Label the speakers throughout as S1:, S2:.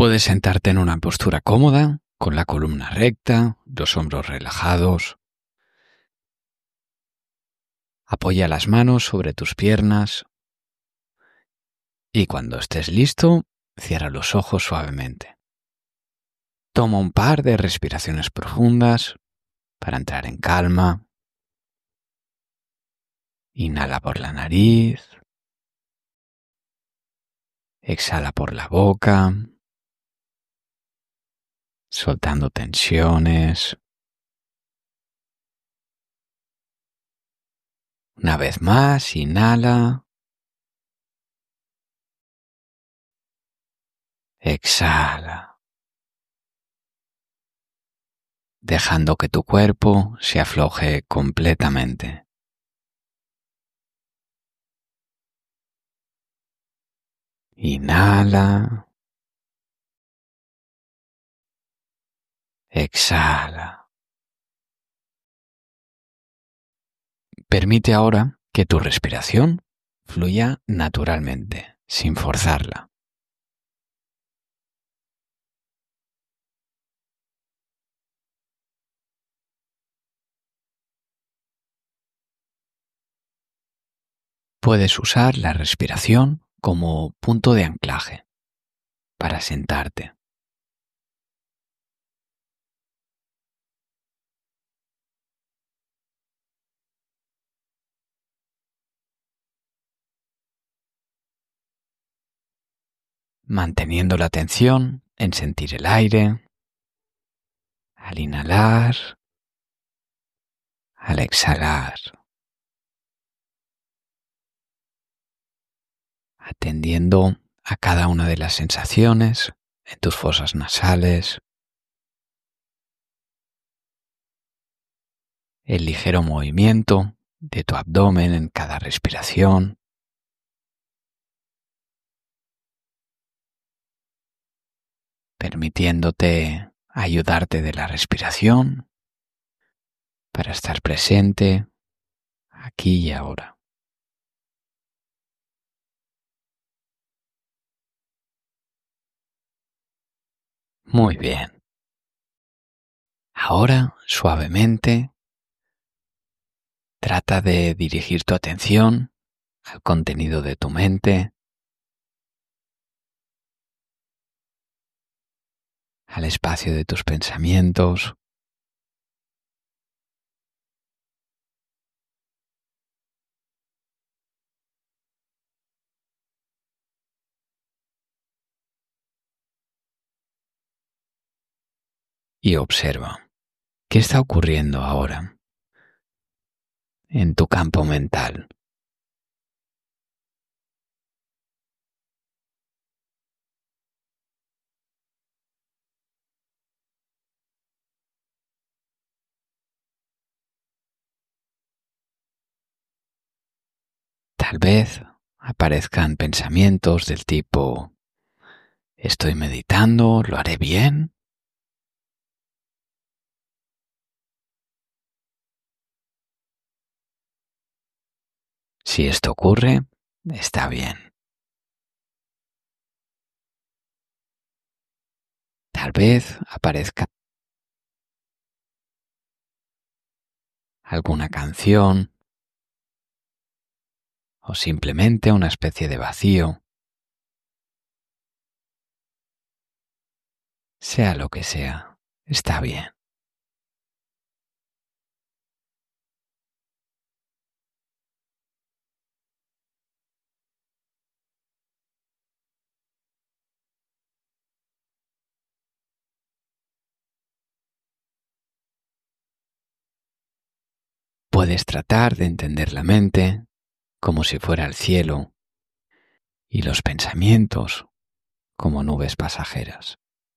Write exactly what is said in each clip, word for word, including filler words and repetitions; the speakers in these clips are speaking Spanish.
S1: Puedes sentarte en una postura cómoda, con la columna recta, los hombros relajados. Apoya las manos sobre tus piernas y cuando estés listo, cierra los ojos suavemente. Toma un par de respiraciones profundas para entrar en calma. Inhala por la nariz. Exhala por la boca, soltando tensiones. Una vez más, inhala. Exhala. Dejando que tu cuerpo se afloje completamente. Inhala. Exhala. Permite ahora que tu respiración fluya naturalmente, sin forzarla. Puedes usar la respiración como punto de anclaje para sentarte. Manteniendo la atención en sentir el aire, al inhalar, al exhalar, atendiendo a cada una de las sensaciones en tus fosas nasales, el ligero movimiento de tu abdomen en cada respiración, permitiéndote ayudarte de la respiración para estar presente aquí y ahora. Muy bien. Ahora, suavemente, trata de dirigir tu atención al contenido de tu mente, al espacio de tus pensamientos. Y observa qué está ocurriendo ahora en tu campo mental. Tal vez aparezcan pensamientos del tipo: ¿estoy meditando? ¿Lo haré bien? Si esto ocurre, está bien. Tal vez aparezca alguna canción o simplemente una especie de vacío. Sea lo que sea, está bien. Puedes tratar de entender la mente como si fuera el cielo y los pensamientos como nubes pasajeras.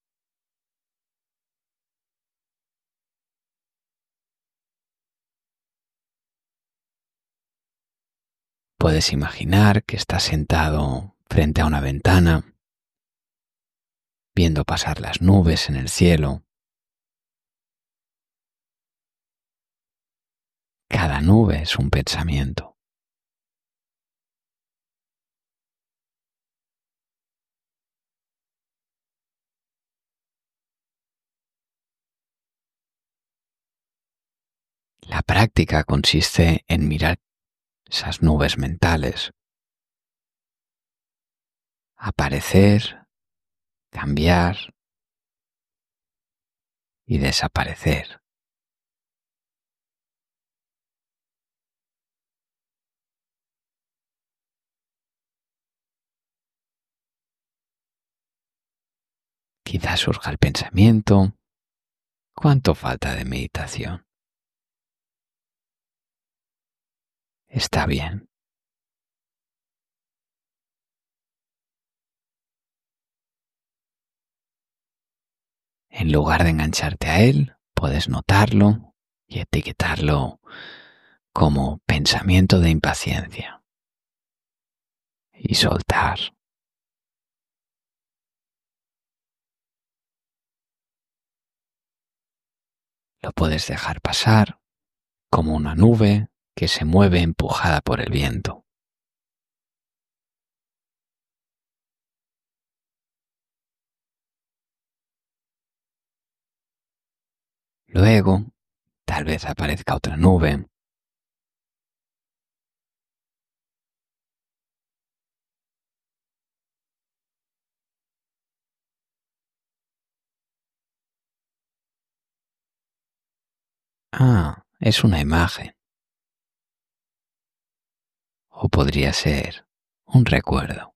S1: Puedes imaginar que estás sentado frente a una ventana, viendo pasar las nubes en el cielo. Cada nube es un pensamiento. La práctica consiste en mirar esas nubes mentales aparecer, cambiar y desaparecer. Quizás surja el pensamiento: ¿cuánto falta de meditación? Está bien. En lugar de engancharte a él, puedes notarlo y etiquetarlo como pensamiento de impaciencia y soltar. Lo puedes dejar pasar como una nube que se mueve empujada por el viento. Luego, tal vez aparezca otra nube. Ah, es una imagen. O podría ser un recuerdo.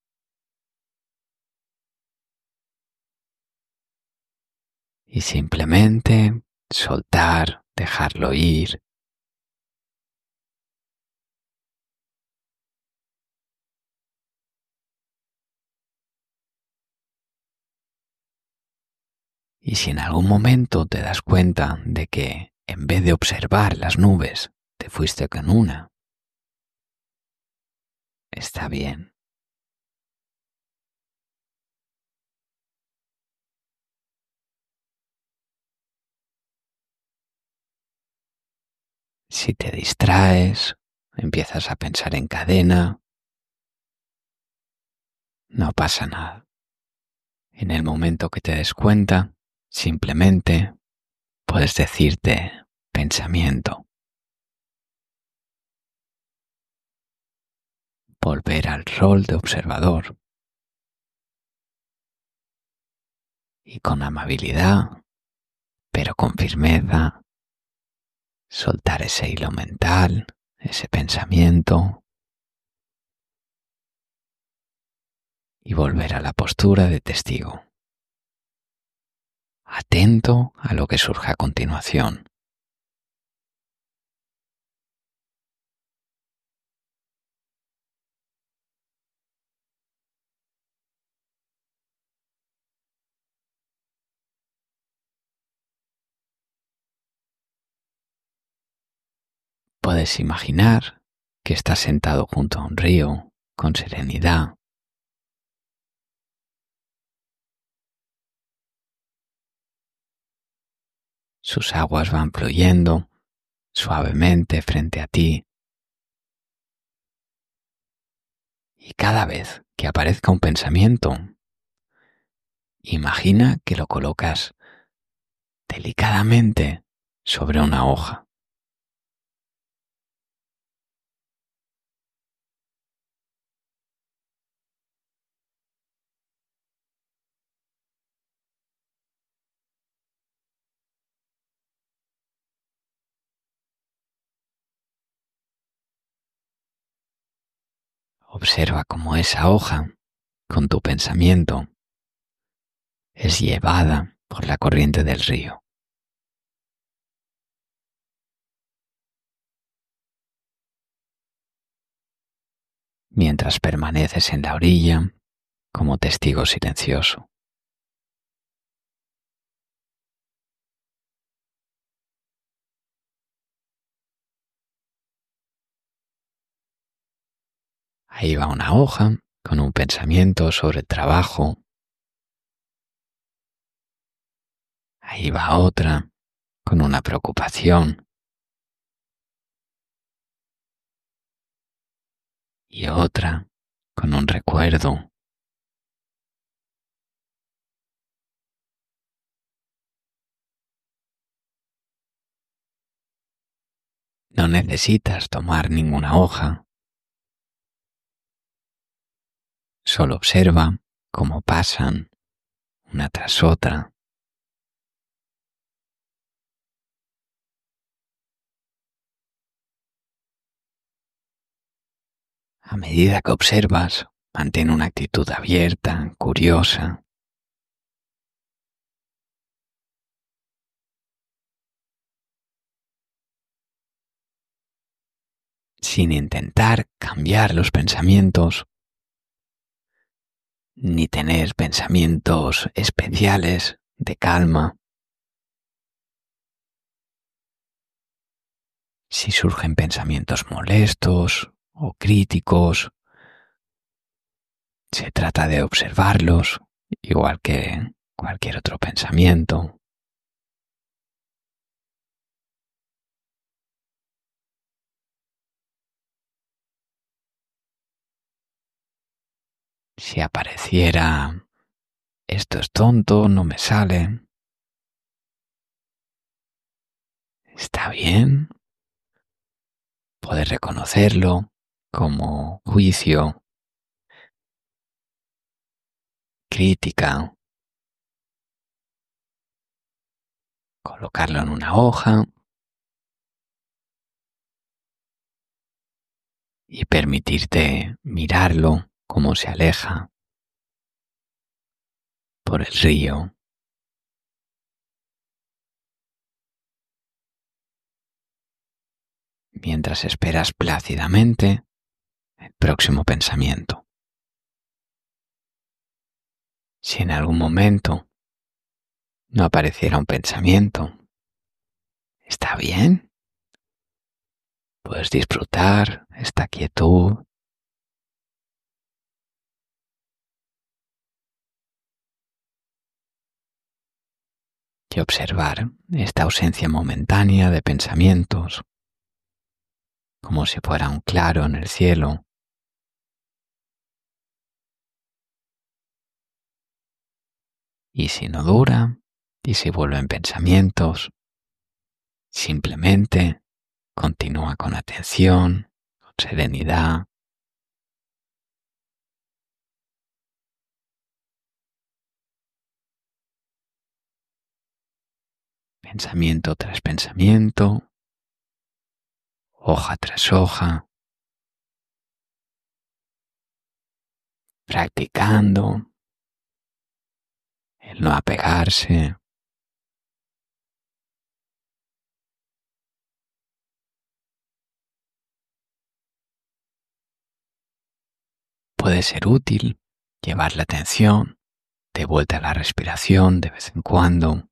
S1: Y simplemente soltar, dejarlo ir. Y si en algún momento te das cuenta de que en vez de observar las nubes, te fuiste con una, está bien. Si te distraes, empiezas a pensar en cadena, no pasa nada. En el momento que te des cuenta, simplemente puedes decirte pensamiento, volver al rol de observador y con amabilidad, pero con firmeza, soltar ese hilo mental, ese pensamiento y volver a la postura de testigo, atento a lo que surja a continuación. Puedes imaginar que estás sentado junto a un río con serenidad. Sus aguas van fluyendo suavemente frente a ti. Y cada vez que aparezca un pensamiento, imagina que lo colocas delicadamente sobre una hoja. Observa cómo esa hoja, con tu pensamiento, es llevada por la corriente del río. Mientras permaneces en la orilla como testigo silencioso. Ahí va una hoja con un pensamiento sobre el trabajo. Ahí va otra con una preocupación. Y otra con un recuerdo. No necesitas tomar ninguna hoja. Solo observa cómo pasan una tras otra. A medida que observas, mantén una actitud abierta, curiosa. Sin intentar cambiar los pensamientos, ni tener pensamientos especiales de calma. Si surgen pensamientos molestos o críticos, se trata de observarlos, igual que cualquier otro pensamiento. Si apareciera, esto es tonto, no me sale, está bien, puedes reconocerlo como juicio, crítica, colocarlo en una hoja y permitirte mirarlo como se aleja por el río. Mientras esperas plácidamente el próximo pensamiento. Si en algún momento no apareciera un pensamiento, ¿está bien? Puedes disfrutar esta quietud. Y observar esta ausencia momentánea de pensamientos, como si fuera un claro en el cielo. Y si no dura, y si vuelven pensamientos, simplemente continúa con atención, con serenidad. Pensamiento tras pensamiento, hoja tras hoja, practicando el no apegarse. Puede ser útil llevar la atención de vuelta a la respiración de vez en cuando,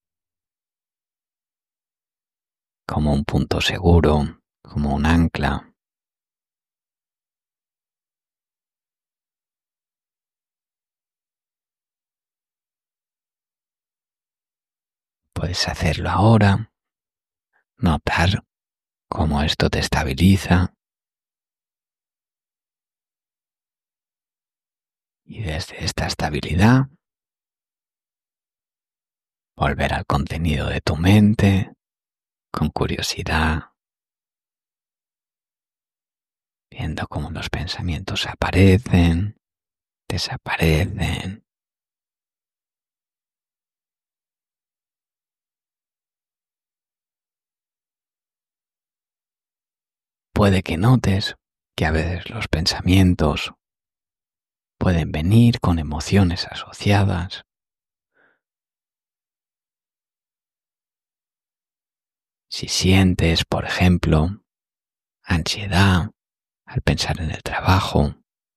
S1: como un punto seguro, como un ancla. Puedes hacerlo ahora, notar cómo esto te estabiliza y desde esta estabilidad volver al contenido de tu mente con curiosidad, viendo cómo los pensamientos aparecen, desaparecen. Puede que notes que a veces los pensamientos pueden venir con emociones asociadas. Si sientes, por ejemplo, ansiedad al pensar en el trabajo,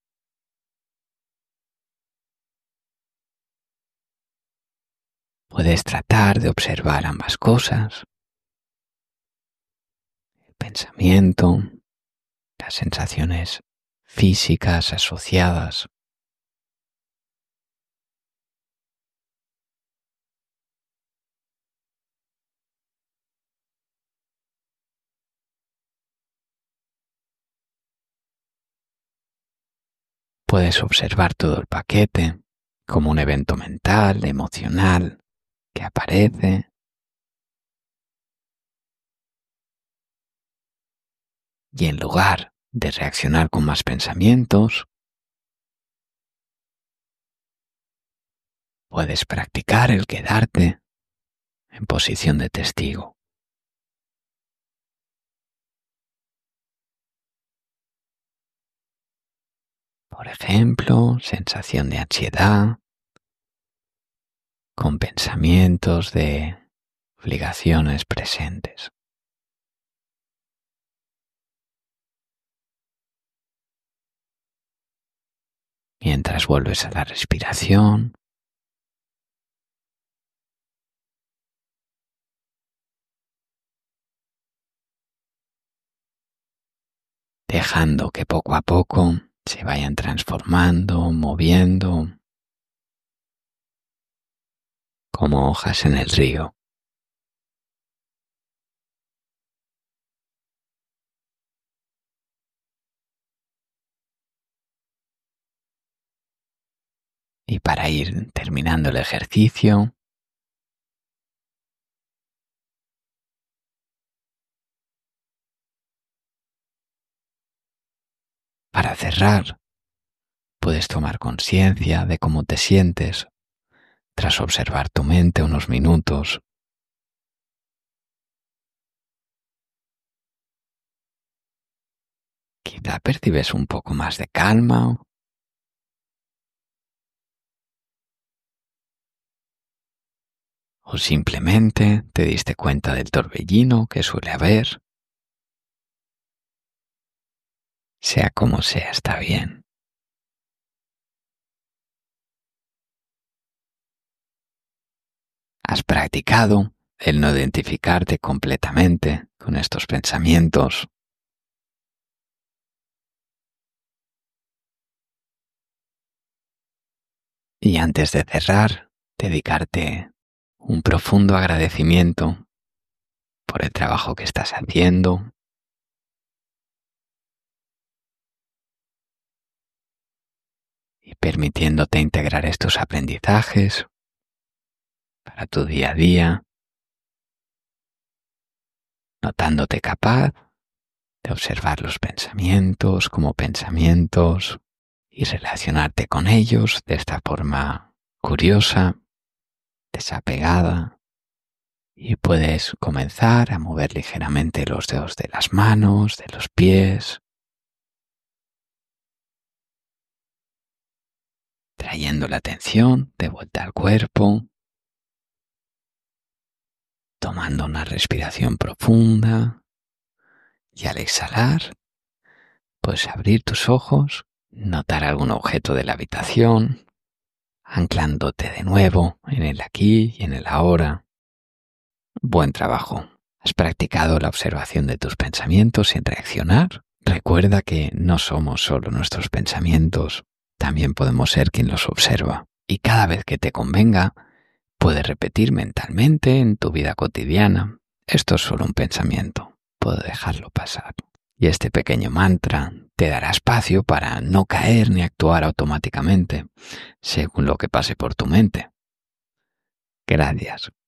S1: puedes tratar de observar ambas cosas, el pensamiento, las sensaciones físicas asociadas. Puedes observar todo el paquete como un evento mental, emocional, que aparece. Y en lugar de reaccionar con más pensamientos, puedes practicar el quedarte en posición de testigo. Por ejemplo, sensación de ansiedad, con pensamientos de obligaciones presentes. Mientras vuelves a la respiración, dejando que poco a poco se vayan transformando, moviendo, como hojas en el río. Y para ir terminando el ejercicio, para cerrar, puedes tomar conciencia de cómo te sientes tras observar tu mente unos minutos. Quizá percibes un poco más de calma o simplemente te diste cuenta del torbellino que suele haber. Sea como sea, está bien. Has practicado el no identificarte completamente con estos pensamientos. Y antes de cerrar, dedicarte un profundo agradecimiento por el trabajo que estás haciendo, y permitiéndote integrar estos aprendizajes para tu día a día, notándote capaz de observar los pensamientos como pensamientos y relacionarte con ellos de esta forma curiosa, desapegada, y puedes comenzar a mover ligeramente los dedos de las manos, de los pies, trayendo la atención de vuelta al cuerpo, tomando una respiración profunda y al exhalar, puedes abrir tus ojos, notar algún objeto de la habitación, anclándote de nuevo en el aquí y en el ahora. Buen trabajo. ¿Has practicado la observación de tus pensamientos sin reaccionar? Recuerda que no somos solo nuestros pensamientos, también podemos ser quien los observa. Y cada vez que te convenga, puedes repetir mentalmente en tu vida cotidiana: esto es solo un pensamiento, puedo dejarlo pasar. Y este pequeño mantra te dará espacio para no caer ni actuar automáticamente según lo que pase por tu mente. Gracias